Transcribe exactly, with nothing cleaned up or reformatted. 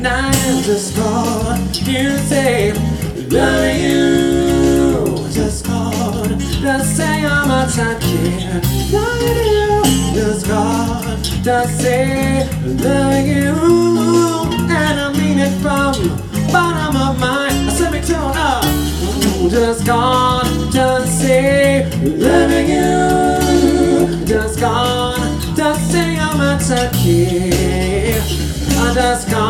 night and just call you say love you. Just call, just say how much I care. Love you. Just call, just say love you. And I mean it from bottom of my semitone up. Just call, just say loving you. Just call, just say how much I care. I just call.